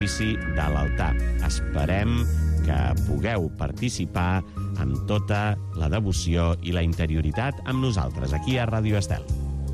de l'altar. Esperem que pugueu participar amb tota la devoció i la interioritat amb nosaltres, aquí a Ràdio Estel.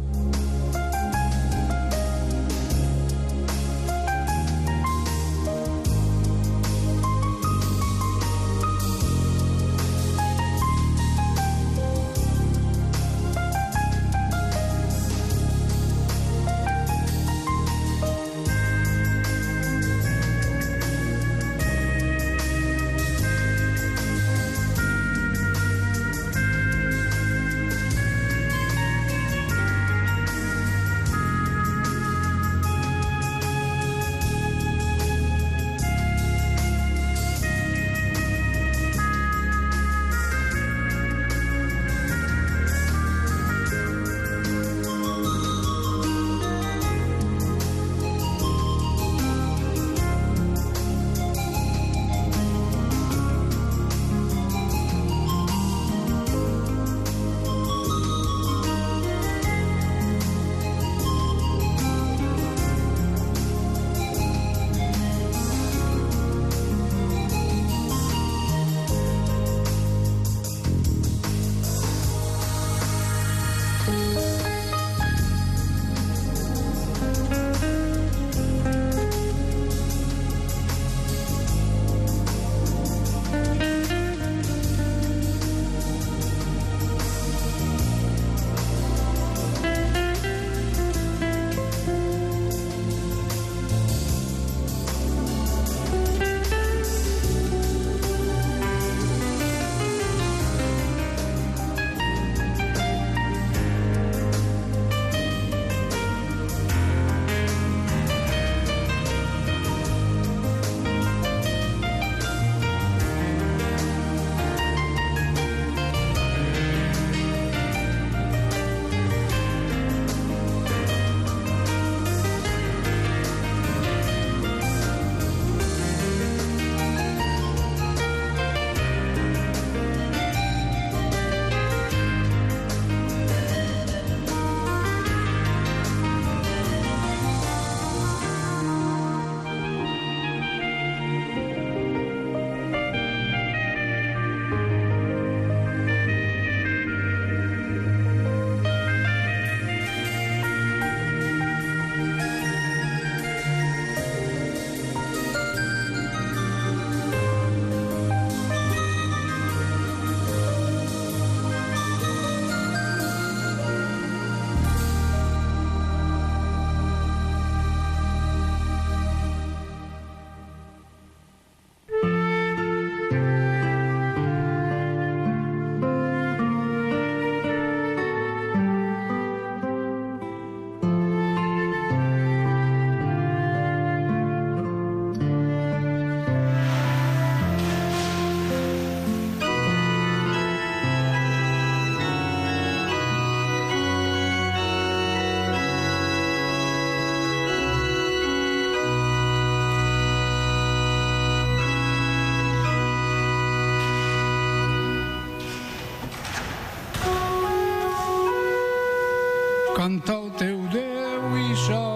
Canta el teu Déu i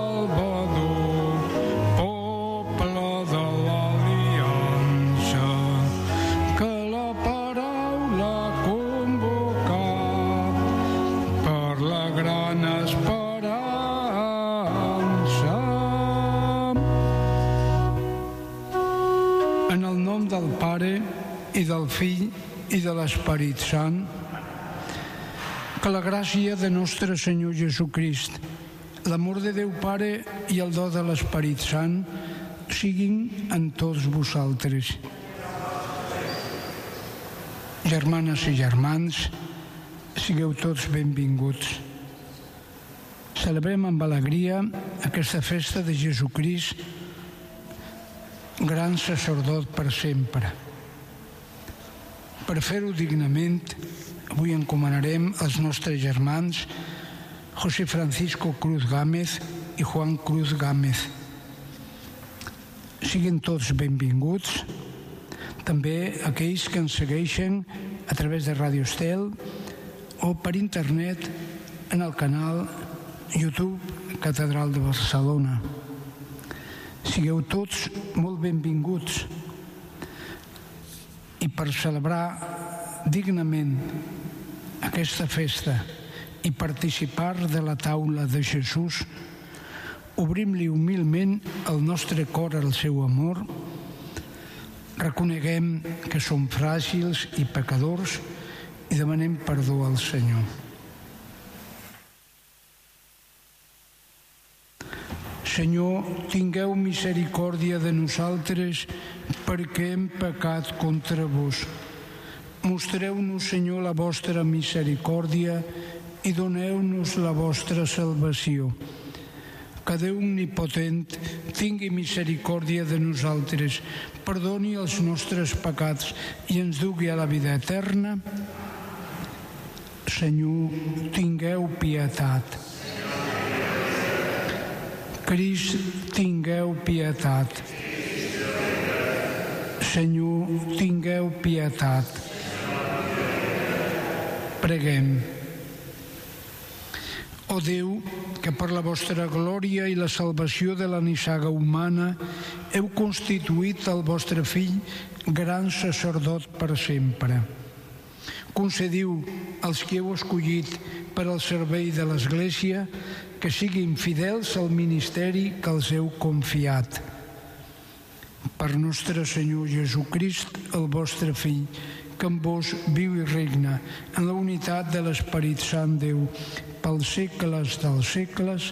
Salvador, poble de l'aliança, que la paraula ha convocat per la gran esperança. En el nom del Pare i del Fill i de l'Esperit Sant, que la gràcia de nostre Senyor Jesucrist, l'amor de Déu Pare i el do de l'Esperit Sant siguin en tots vosaltres. Germanes i germans, sigueu tots benvinguts. Celebrem amb alegria aquesta festa de Jesucrist, gran sacerdot per sempre. Per fer-ho dignament, avui encomanarem als nostres germans José Francisco Cruz Gámez i Juan Cruz Gámez. Siguin tots benvinguts, també aquells que ens segueixen a través de Ràdio Estel o per internet en el canal YouTube Catedral de Barcelona. Sigueu tots molt benvinguts i per celebrar dignament aquesta festa i participar de la taula de Jesús, obrim-li humilment el nostre cor al seu amor, reconeguem que som fràgils i pecadors i demanem perdó al Senyor. Senyor, tingueu misericòrdia de nosaltres perquè hem pecat contra vos. Mostreu-nos, Senyor, la vostra misericòrdia i doneu-nos la vostra salvació. Que Déu omnipotent tingui misericòrdia de nosaltres, perdoni els nostres pecats i ens dugui a la vida eterna. Senyor, tingueu pietat. Crist, tingueu pietat. Senyor, tingueu pietat. Preguem. O Déu, que per la vostra glòria i la salvació de la nissaga humana heu constituït el vostre Fill gran sacerdot per sempre. Concediu als que heu escollit per al servei de l'Església que siguin fidels al ministeri que els heu confiat. Per nostre Senyor Jesucrist, el vostre Fill, que amb vos viu i regna en la unitat de l'Esperit Sant Déu, pels segles dels segles.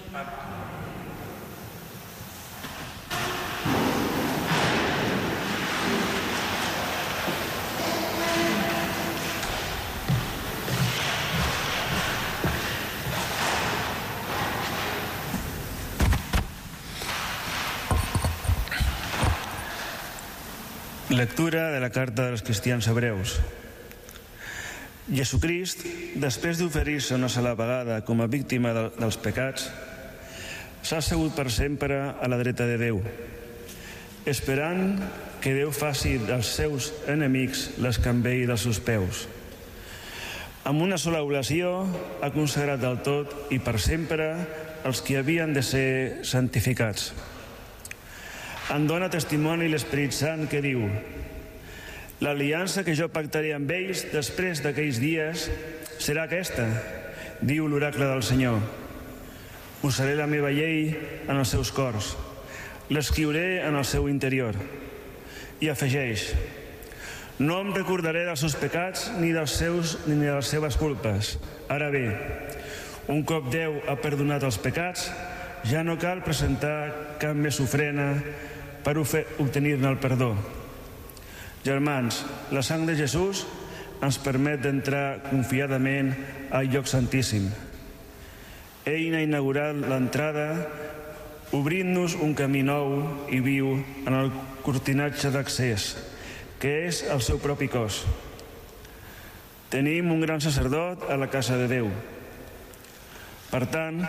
Lectura de la carta dels cristians hebreus. Jesucrist, després d'oferir-se una sola vegada com a víctima dels pecats, s'ha assegut per sempre a la dreta de Déu, esperant que Déu faci dels seus enemics l'escambell dels seus peus. Amb una sola oració ha consagrat del tot i per sempre els que havien de ser santificats. En dona testimoni l'Esperit Sant que diu: l'aliança que jo pactaré amb ells després d'aquells dies serà aquesta, diu l'oracle del Senyor. Posaré la meva llei en els seus cors, l'escriuré en el seu interior. I afegeix: no em recordaré dels seus pecats ni de les seves culpes. Ara bé, un cop Déu ha perdonat els pecats, ja no cal presentar cap més ofrena per obtenir-ne el perdó. Germans, la sang de Jesús ens permet d'entrar confiadament al lloc santíssim. Ell ha inaugurat l'entrada obrint-nos un camí nou i viu en el cortinatge d'accés, que és el seu propi cos. Tenim un gran sacerdot a la casa de Déu. Per tant,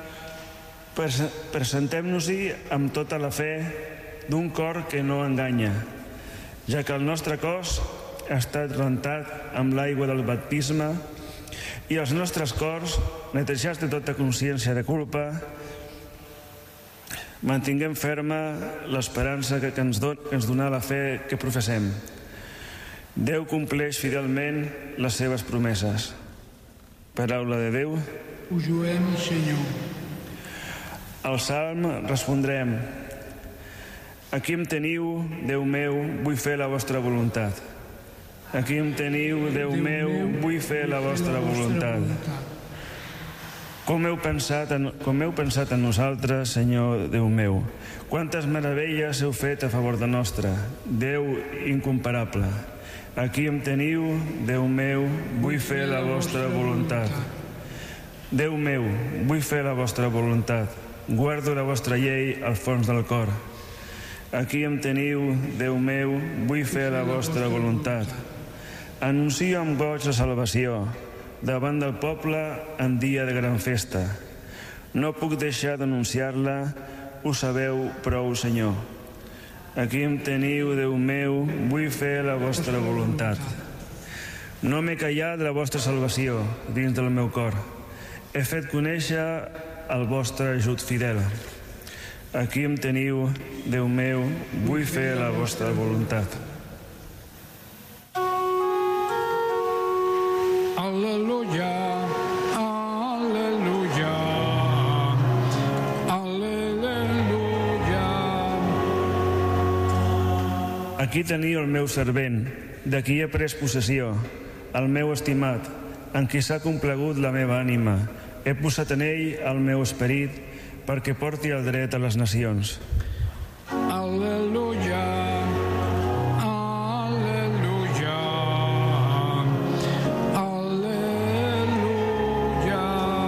presentem-nos-hi amb tota la fe d'un cor que no enganya, ja que el nostre cos ha estat rentat amb l'aigua del baptisme i els nostres cors, netejats de tota consciència de culpa, mantinguem ferma l'esperança que ens dona la fe que professem. Déu compleix fidelment les seves promeses. Paraula de Déu. Us lluem, Senyor. Al Salm respondrem: aquí em teniu, Déu meu, vull fer la vostra voluntat. Aquí em teniu, Déu meu, vull fer la vostra voluntat. Com heu pensat en nosaltres, Senyor Déu meu. Quantes meravelles heu fet a favor de nostre, Déu incomparable. Aquí em teniu, Déu meu, vull fer la vostra voluntat. Déu meu, vull fer la vostra voluntat. Guardo la vostra llei al fons del cor. Aquí em teniu, Déu meu, vull fer la vostra voluntat. Anuncio amb goig la salvació davant del poble en dia de gran festa. No puc deixar d'anunciar-la, ho sabeu prou, Senyor. Aquí em teniu, Déu meu, vull fer la vostra voluntat. No m'he callat la vostra salvació dins del meu cor. He fet conèixer el vostre ajut fidel. Aquí em teniu, Déu meu, vull fer la vostra voluntat. Al·leluia, al·leluia, al·leluia. Aquí teniu el meu servent, de qui he pres possessió, el meu estimat, en qui s'ha complagut la meva ànima. He posat en ell el meu esperit perquè porti el dret a les nacions. Al·leluia, al·leluia, al·leluia.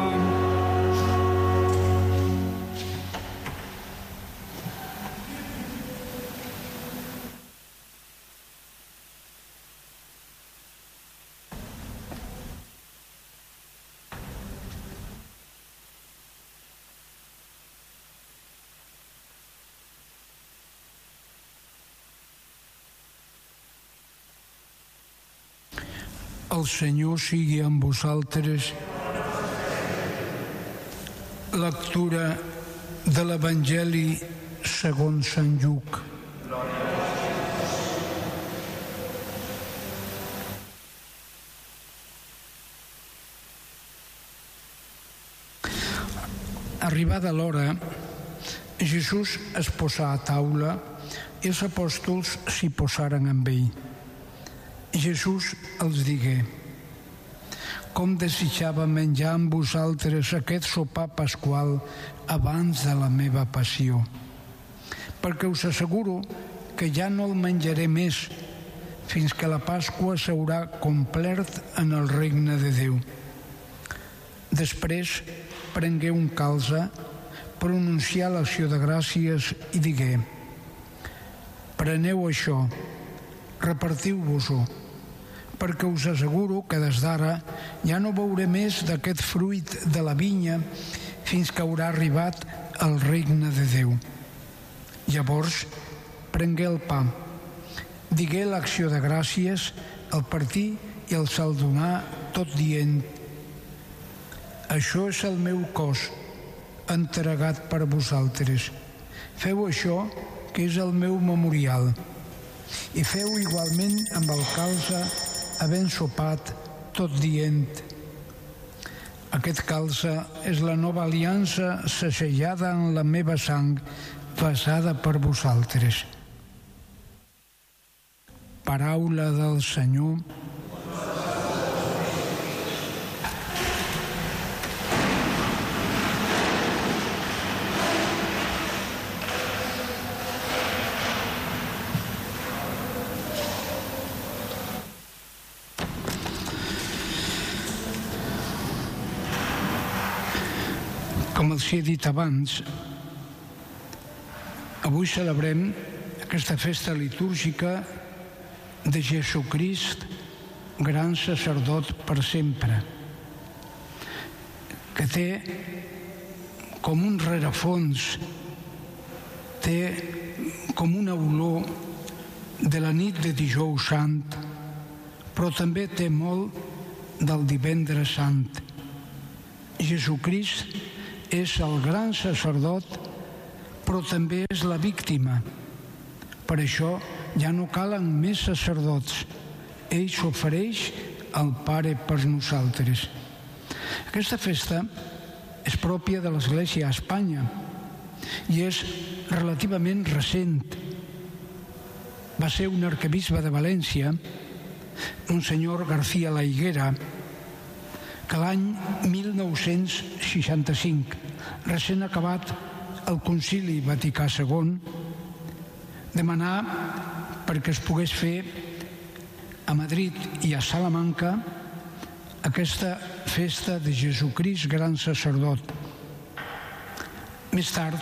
El Senyor sigui amb vosaltres. Lectura de l'Evangeli segons Sant Lluc. Arribada l'hora, Jesús es posà a taula i els apòstols s'hi posaren amb ell. Jesús els digué: com desitjava menjar amb vosaltres aquest sopar pasqual abans de la meva passió, perquè us asseguro que ja no el menjaré més fins que la Pasqua s'haurà complert en el regne de Déu. Després prengué un calze, pronuncià l'acció de gràcies i digué: preneu això, repartiu-vos-ho, perquè us asseguro que des d'ara ja no beuré més d'aquest fruit de la vinya fins que haurà arribat el regne de Déu. Llavors prengué el pa, digué l'acció de gràcies, el partí i el se'l donà, tot dient: això és el meu cos, entregat per vosaltres. Feu això, que és el meu memorial. I feu igualment amb el calze, havent sopat, tot dient: aquest calze és la nova aliança segellada en la meva sang, vessada per vosaltres. Paraula del Senyor. Com els he dit abans, avui celebrem aquesta festa litúrgica de Jesucrist, gran sacerdot per sempre, que té com un rerefons, té com una olor de la nit de Dijous Sant, però també té molt del Divendres Sant. Jesucrist és el gran sacerdot, però també és la víctima. Per això ja no calen més sacerdots. Ell s'ofereix al Pare per nosaltres. Aquesta festa és pròpia de l'Església a Espanya i és relativament recent. Va ser un arquebisbe de València, Monsenyor García La Higuera, que l'any 1965, recent acabat el Concili Vaticà II, demanà perquè es pogués fer a Madrid i a Salamanca aquesta festa de Jesucrist, gran sacerdot. Més tard,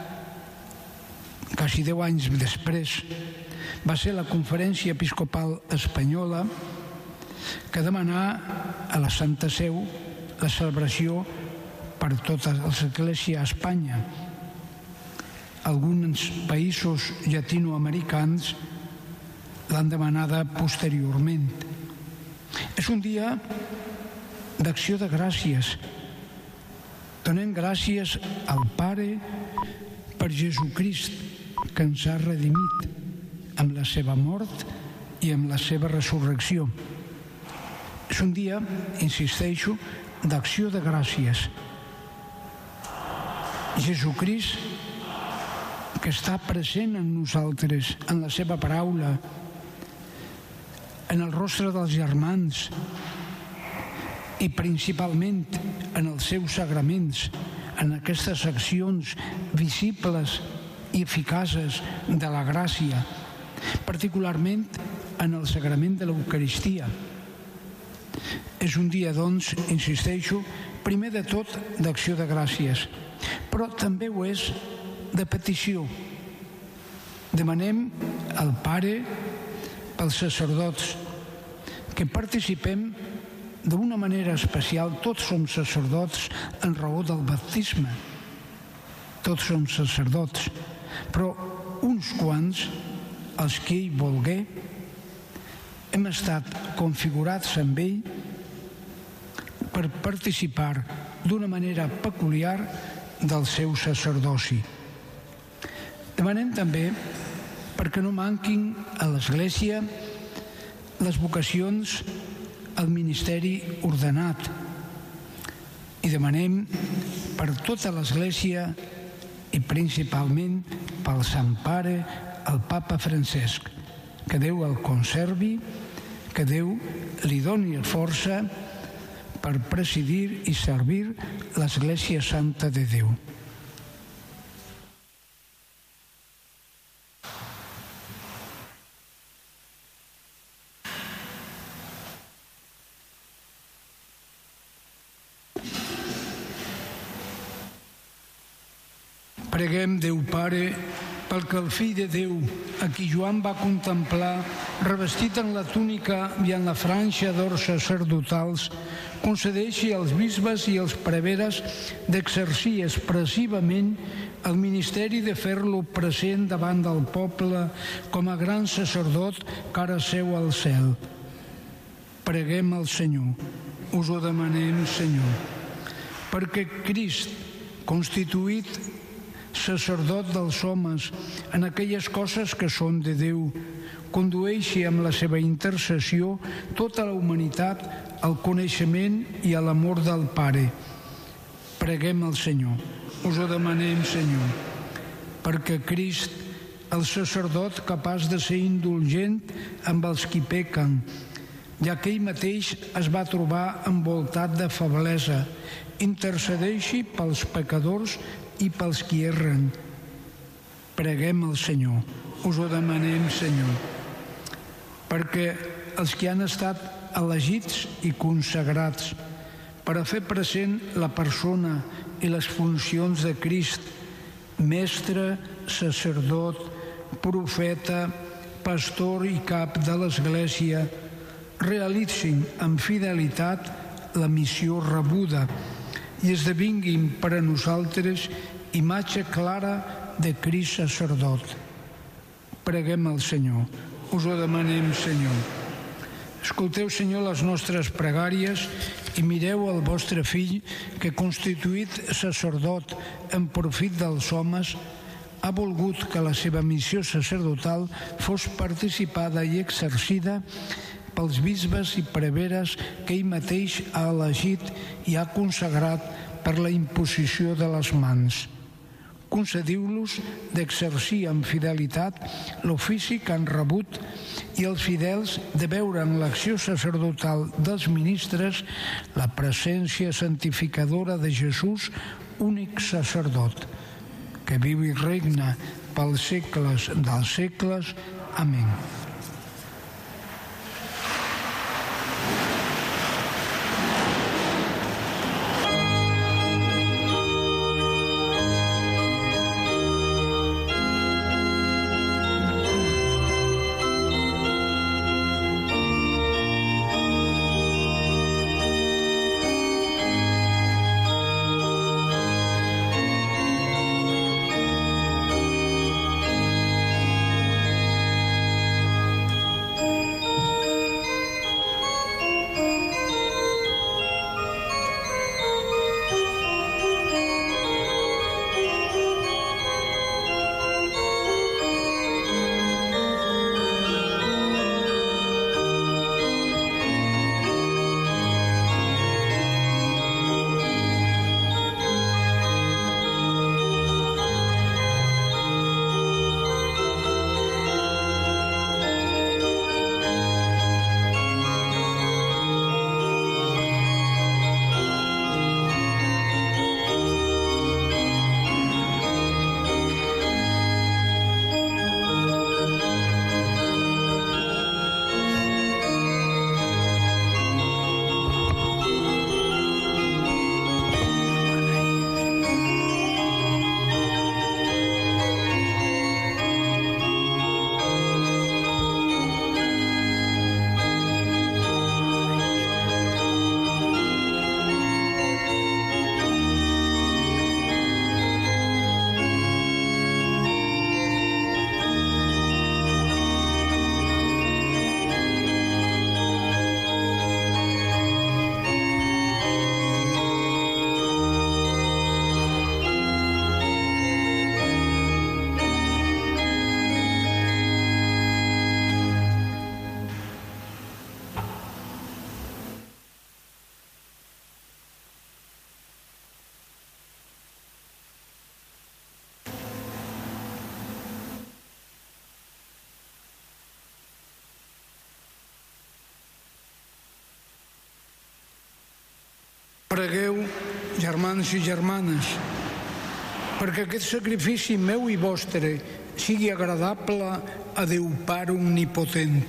quasi 10 anys després, va ser la Conferència Episcopal Espanyola que demanà a la Santa Seu la celebració per tota l'Església a Espanya. Alguns països llatinoamericans l'han demanada posteriorment. És un dia d'acció de gràcies. Donem gràcies al Pare per Jesucrist, que ens ha redimit amb la seva mort i amb la seva resurrecció. És un dia, insisteixo, d'acció de gràcies. Jesucrist, que està present en nosaltres, en la seva paraula, en el rostre dels germans i principalment en els seus sagraments, en aquestes accions visibles i eficaces de la gràcia, particularment en el sagrament de l'Eucaristia. És un dia, doncs, insisteixo, primer de tot d'acció de gràcies, però també ho és de petició. Demanem al Pare, pels sacerdots, que participem d'una manera especial. Tots som sacerdots en raó del baptisme. Tots som sacerdots, però uns quants, els que ell volgué, hem estat configurats amb ell per participar d'una manera peculiar del seu sacerdoci. Demanem també perquè no manquin a l'Església les vocacions al ministeri ordenat. I demanem per tota l'Església i principalment pel Sant Pare, el Papa Francesc. Que Déu el conservi, que Déu li doni força per presidir i servir l'Església Santa de Déu. Preguem, Déu Pare, perquè el Fill de Déu, a qui Joan va contemplar, revestit en la túnica i en la franja d'or sacerdotals, concedeixi als bisbes i als preveres d'exercir expressivament el ministeri de fer-lo present davant del poble com a gran sacerdot que ara seu al cel. Preguem al Senyor, us ho demanem, Senyor, perquè Crist, constituït sacerdot dels homes en aquelles coses que són de Déu, condueixi amb la seva intercessió tota la humanitat al coneixement i a l'amor del Pare. Preguem al Senyor, us ho demanem, Senyor, perquè Crist, el sacerdot capaç de ser indulgent amb els qui pequen, ja que ell mateix es va trobar envoltat de feblesa, intercedeixi pels pecadors i pels qui erren. Preguem al Senyor, us ho demanem, Senyor, perquè els que han estat elegits i consagrats per a fer present la persona i les funcions de Crist, mestre, sacerdot, profeta, pastor i cap de l'Església, realitzin amb fidelitat la missió rebuda i esdevinguin per a nosaltres imatge clara de Crist sacerdot. Preguem al Senyor, us ho demanem, Senyor. Escolteu, Senyor, les nostres pregàries i mireu el vostre Fill que, constituït sacerdot en profit dels homes, ha volgut que la seva missió sacerdotal fos participada i exercida pels bisbes i preveres que ell mateix ha elegit i ha consagrat per la imposició de les mans. Concediu-los d'exercir amb fidelitat l'ofici que han rebut i els fidels de veure en l'acció sacerdotal dels ministres la presència santificadora de Jesús, únic sacerdot, que viu i regna pels segles dels segles. Amén. Pregueu, germans i germanes, perquè aquest sacrifici meu i vostre sigui agradable a Déu Pare Omnipotent.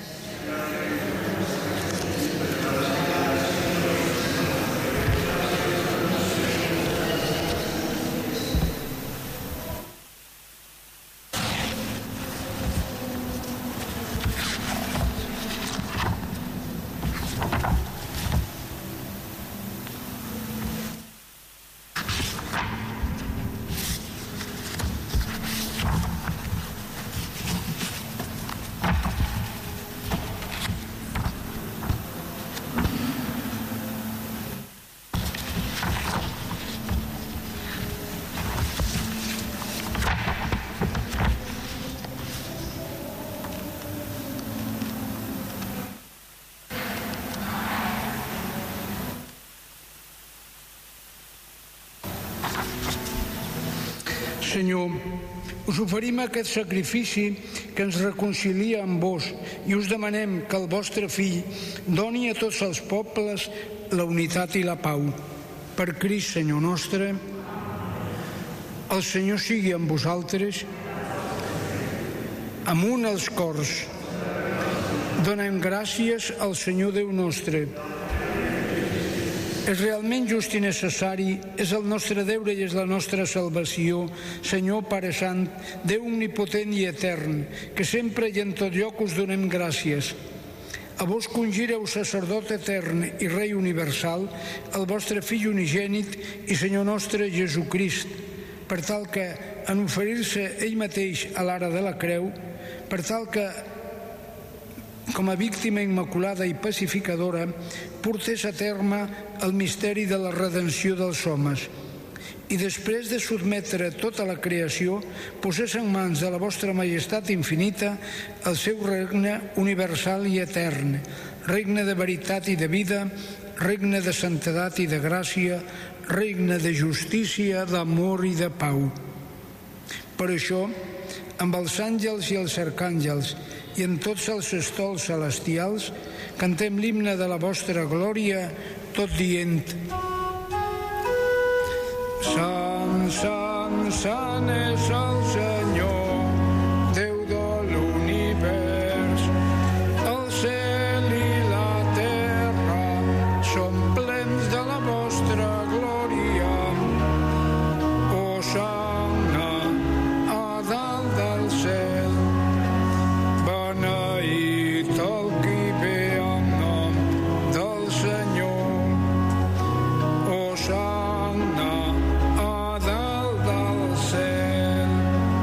Senyor, us oferim aquest sacrifici que ens reconcilia amb vos i us demanem que el vostre Fill doni a tots els pobles la unitat i la pau. Per Crist, Senyor nostre, el Senyor sigui amb vosaltres, amunt els cors. Donem gràcies al Senyor Déu nostre. És realment just i necessari, és el nostre deure i és la nostra salvació, Senyor Pare Sant, Déu omnipotent i etern, que sempre i en tot lloc us donem gràcies. A vos congireu sacerdot etern i rei universal, el vostre Fill unigènit i Senyor nostre Jesucrist, per tal que, en oferir-se ell mateix a l'ara de la creu, per tal que, com a víctima immaculada i pacificadora, portés a terme el misteri de la redenció dels homes. I després de sotmetre tota la creació, posés en mans de la vostra majestat infinita el seu regne universal i etern, regne de veritat i de vida, regne de santedat i de gràcia, regne de justícia, d'amor i de pau. Per això, amb els àngels i els arcàngels i en tots els estols celestials, cantem l'himne de la vostra glòria, tot dient: Sant, sant, sant és el Senyor, Déu de l'univers. El cel i la terra són plens de la vostra glòria. Hosanna a dalt del cel. Beneït el qui ve en nom del Senyor. Hosanna a dalt del cel.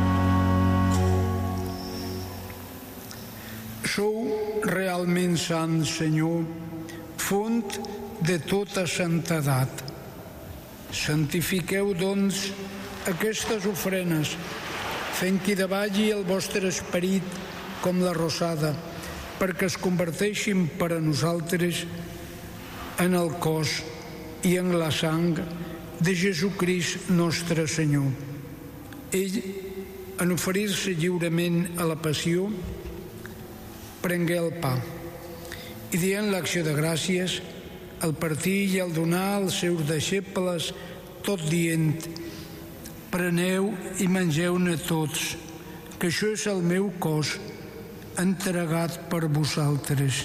Sou realment sant, Senyor, font de tota santedat. Santifiqueu, doncs, aquestes ofrenes, fent que davalli el vostre esperit com la rosada, perquè es converteixin per a nosaltres en el cos i en la sang de Jesucrist nostre Senyor. Ell, en oferir-se lliurement a la passió, prengué el pa i, dient l'acció de gràcies, el partir i el donar als seus deixebles, tot dient: preneu i mengeu-ne tots, que això és el meu cos, entregat per vosaltres.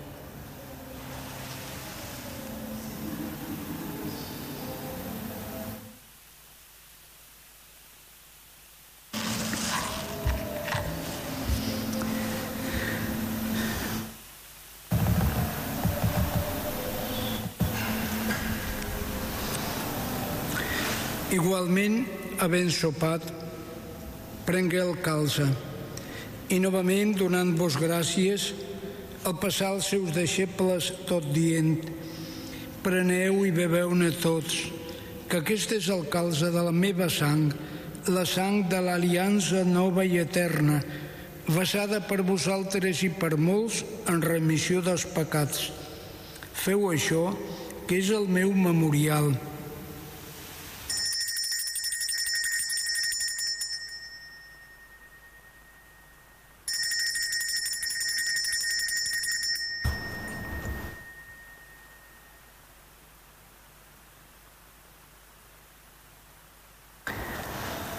Igualment, havent sopat, prengué el calze i novament, donant-vos gràcies, al passar als seus deixebles, tot dient: preneu i beveu-ne tots, que aquest és el calze de la meva sang, la sang de l'aliança nova i eterna, vessada per vosaltres i per molts en remissió dels pecats. Feu això, que és el meu memorial.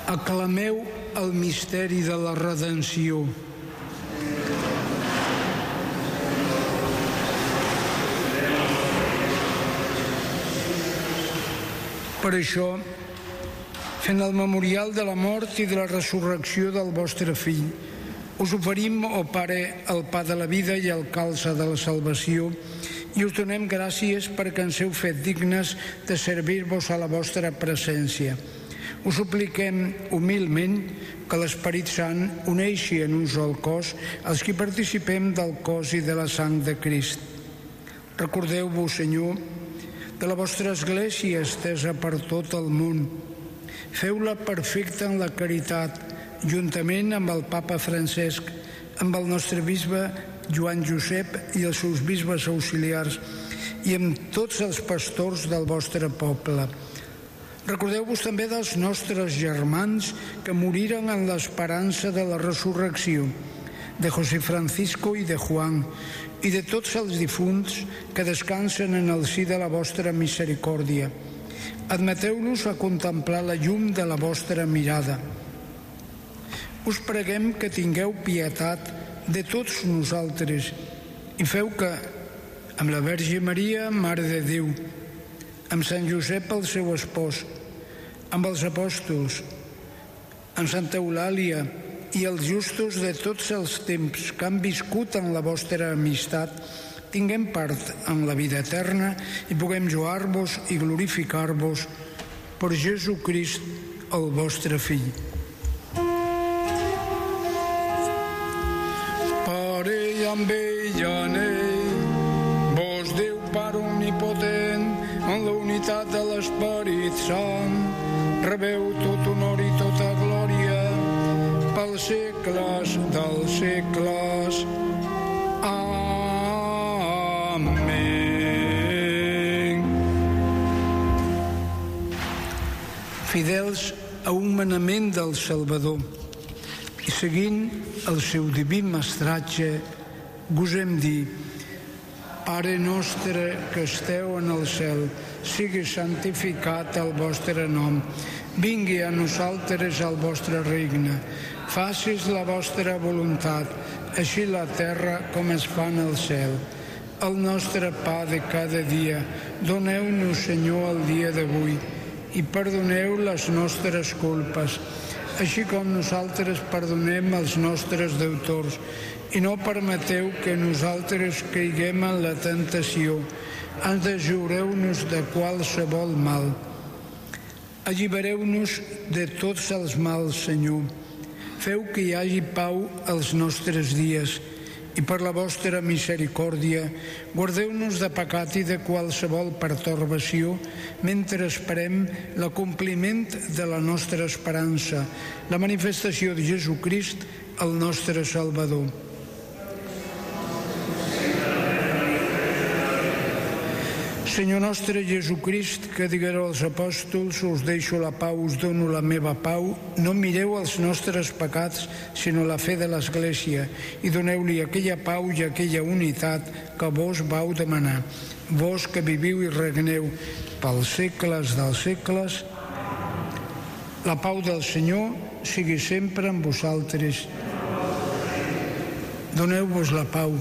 Aclameu el misteri de la redenció. Per això, fent el memorial de la mort i de la resurrecció del vostre Fill, us oferim, ó Pare, el pa de la vida i el calze de la salvació, i us donem gràcies perquè ens heu fet dignes de servir-vos a la vostra presència. Us supliquem humilment que l'Esperit Sant uneixi en un sol cos els qui participem del cos i de la sang de Crist. Recordeu-vos, Senyor, de la vostra Església estesa per tot el món. Feu-la perfecta en la caritat, juntament amb el Papa Francesc, amb el nostre bisbe Joan Josep i els seus bisbes auxiliars i amb tots els pastors del vostre poble. Recordeu-vos també dels nostres germans que moriren en l'esperança de la resurrecció, de José Francisco i de Juan, i de tots els difunts que descansen en el si de la vostra misericòrdia. Admeteu-los a contemplar la llum de la vostra mirada. Us preguem que tingueu pietat de tots nosaltres i feu que, amb la Verge Maria, Mare de Déu, amb Sant Josep, el seu espòs, amb els apòstols, amb Santa Eulàlia i els justos de tots els temps que han viscut en la vostra amistat, tinguem part en la vida eterna i puguem lloar-vos i glorificar-vos per Jesucrist, el vostre Fill. Pare, i amb ell i en ell, vos Déu Pare omnipotent, en la unitat de l'Esperit Sant, rebeu tot honor i tota glòria pels segles dels segles. Amén. Fidels a un manament del Salvador i seguint el seu diví mestratge, gosem dir: Pare nostre que esteu en el cel, sigui santificat el vostre nom. Vingui a nosaltres el vostre regne. Facis la vostra voluntat, així la terra com es fa en el cel. El nostre pa de cada dia, doneu-nos, Senyor, el dia d'avui, i perdoneu les nostres culpes, així com nosaltres perdonem els nostres deutors, i no permeteu que nosaltres caiguem en la tentació. Ens deslliureu-nos de qualsevol mal. Allibereu-nos de tots els mals, Senyor. Feu que hi hagi pau als nostres dies i per la vostra misericòrdia guardeu-nos de pecat i de qualsevol pertorbació mentre esperem l'acompliment de la nostra esperança, la manifestació de Jesucrist, el nostre Salvador. Senyor nostre Jesucrist, que diguereu als apòstols: us deixo la pau, us dono la meva pau, no mireu els nostres pecats, sinó la fe de l'Església, i doneu-li aquella pau i aquella unitat que vos vau demanar. Vos que viviu i regneu pels segles dels segles, la pau del Senyor sigui sempre amb vosaltres. Doneu-vos la pau.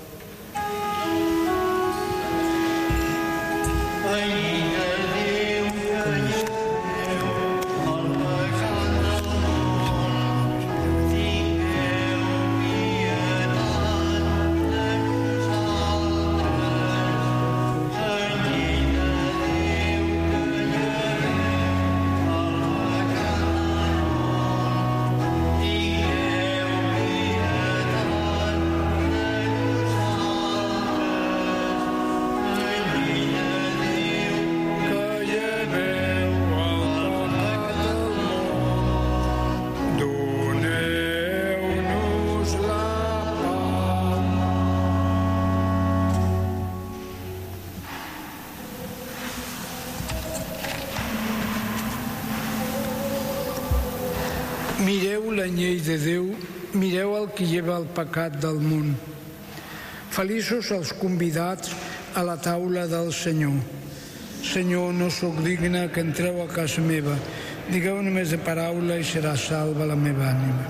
Mireu l'anyell de Déu, mireu el que lleva el pecat del món. Feliços els convidats a la taula del Senyor. Senyor, no sóc digne que entreu a casa meva, Digueu només la paraula i serà salva la meva ànima.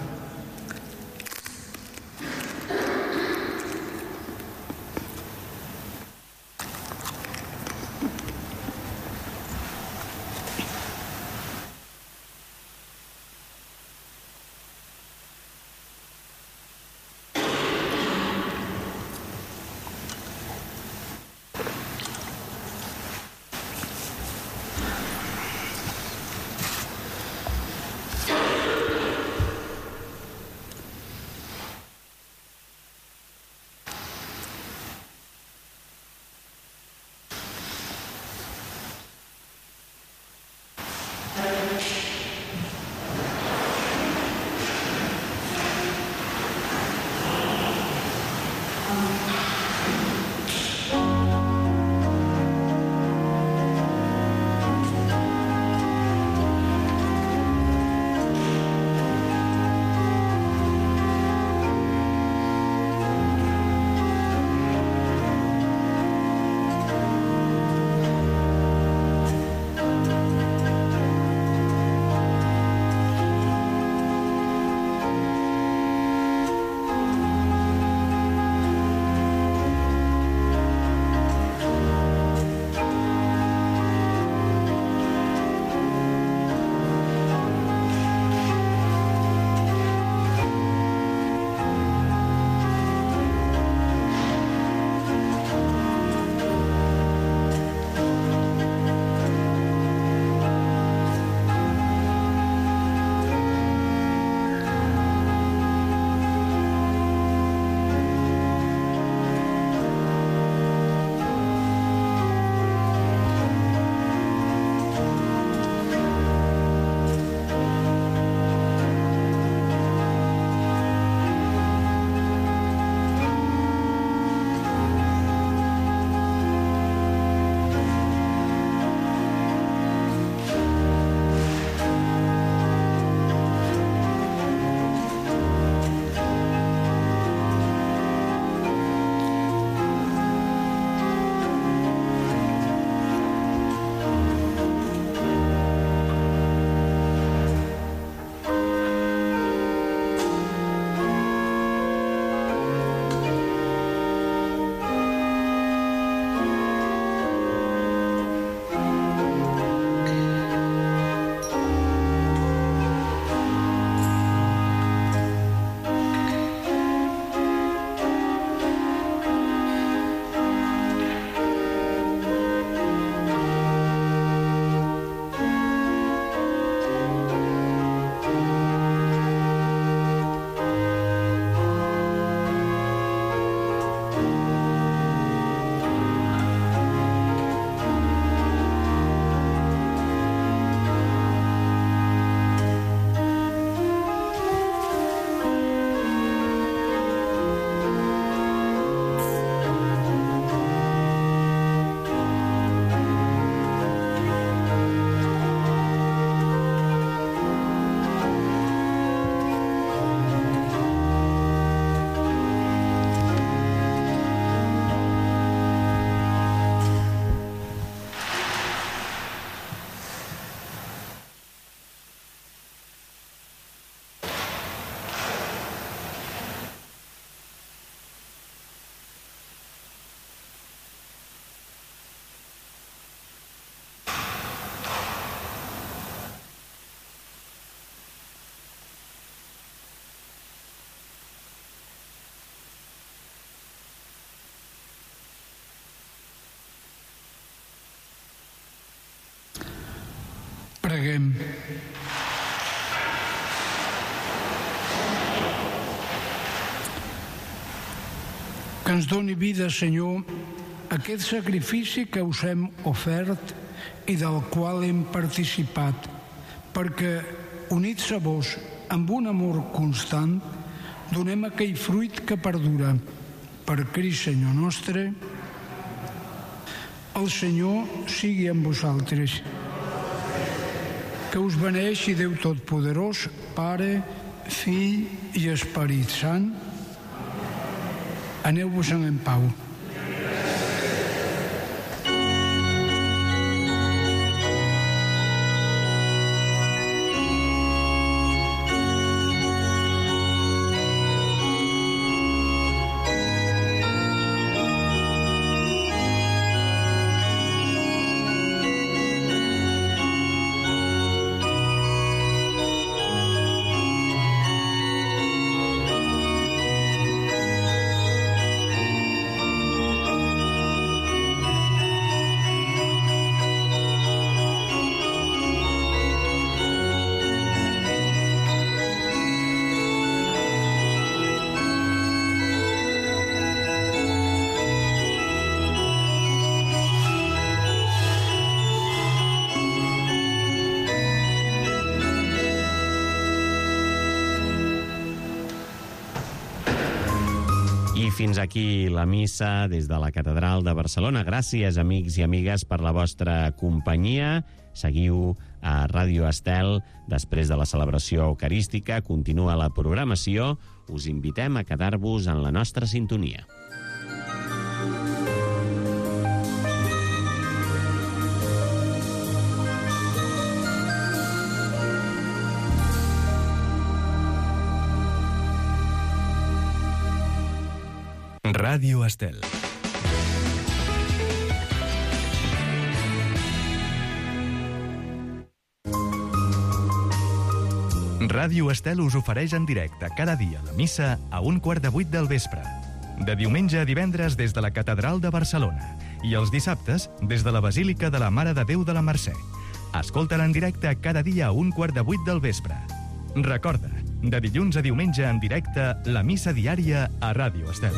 Preguem. Que ens doni vida, Senyor, aquest sacrifici que us hem ofert i del qual hem participat, perquè, units a vos, amb un amor constant, donem aquell fruit que perdura. Per Crist, Senyor nostre, el Senyor sigui amb vosaltres. Que us beneixi Déu Totpoderós, Pare, Fill i Esperit Sant. Aneu-vos-en en pau. I fins aquí la missa des de la Catedral de Barcelona. Gràcies, amics i amigues, per la vostra companyia. Seguiu a Ràdio Estel. Després de la celebració eucarística continua la programació. Us invitem a quedar-vos en la nostra sintonia. Ràdio Estel. Ràdio Estel us ofereix en directe cada dia la missa a 7:15 del vespre. De diumenge a divendres des de la Catedral de Barcelona i els dissabtes des de la Basílica de la Mare de Déu de la Mercè. Escolta-la en directe cada dia a 7:15 del vespre. Recorda, de dilluns a diumenge en directe, la missa diària a Ràdio Estel.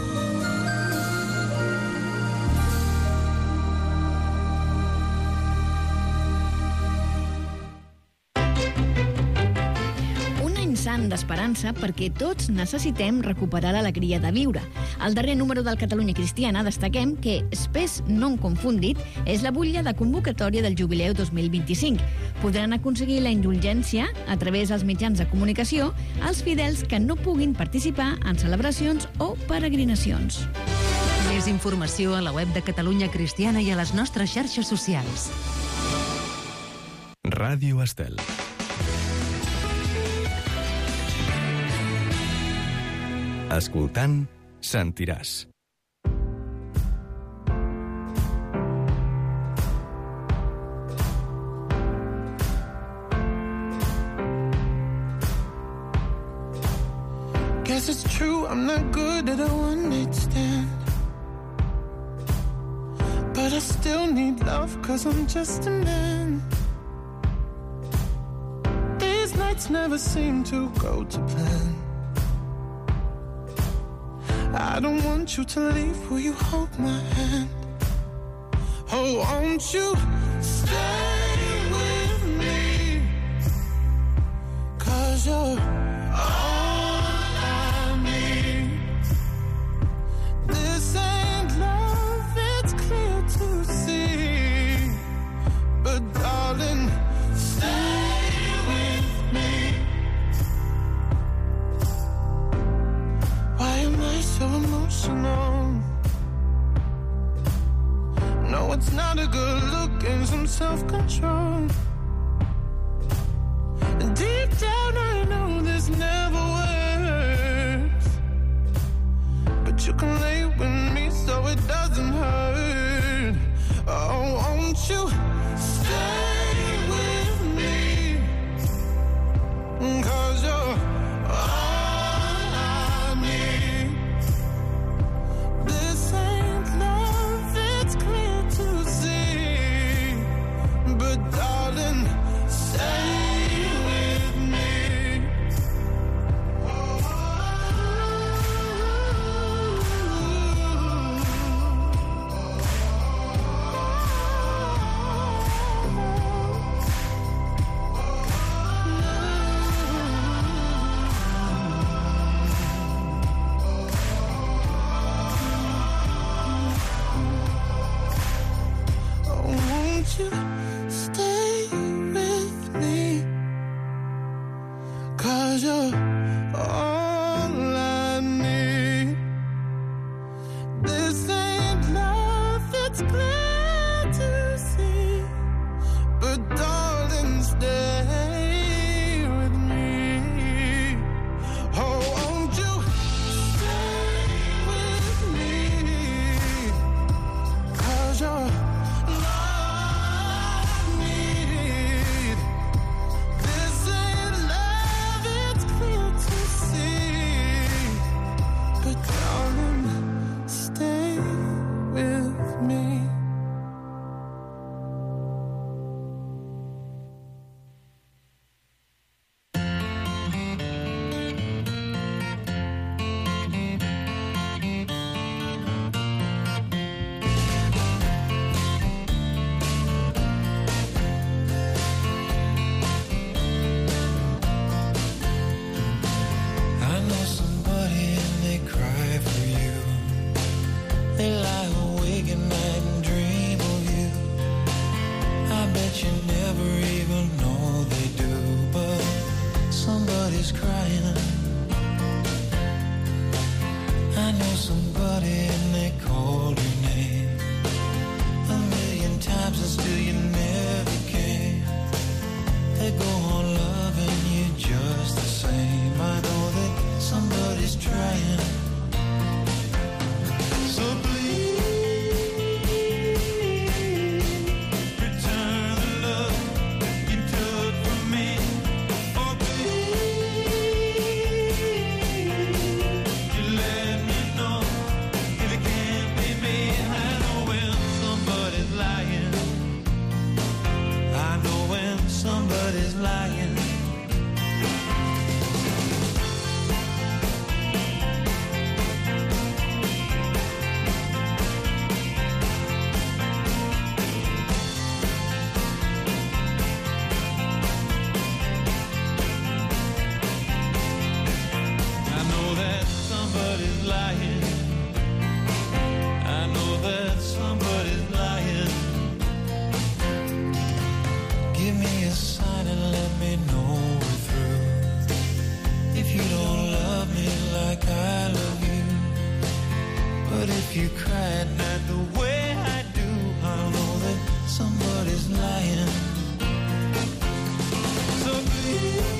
D'esperança perquè tots necessitem recuperar l'alegria de viure. Al darrer número del Catalunya Cristiana destaquem que Spes non confundit és la butlla de convocatòria del Jubileu 2025. Podran aconseguir la indulgència a través dels mitjans de comunicació als fidels que no puguin participar en celebracions o peregrinacions. Més informació a la web de Catalunya Cristiana i a les nostres xarxes socials. Ràdio Estel. Escoltant, sentiràs. Guess it's true, I'm not good at a one-night stand, but I still need love, cause I'm just a man. These nights never seem to go to plan. I don't want you to leave, will you hold my hand? Oh, won't you stay with me? Cause you're all I need. This ain't love, it's clear to see. But darling, stay with me. Why am I so emotional? No, it's not a good look and some self-control. Deep down I know this never works, but you can lay with me so it doesn't hurt. Oh, won't you stay with me? Cause you're somebody and they call your name 1,000,000 times and still you never came. They go on loving you just the same. I know that somebody's trying. So please return the love you took from me. Oh please, you let me know if it can't be me. I know when somebody's lying. I know when somebody's lying. I know that somebody's lying. I know that somebody's lying. Give me a sign and let me know we're through. If you don't love me like I love you, but if you cry at night the way I do, I know that somebody's lying. So please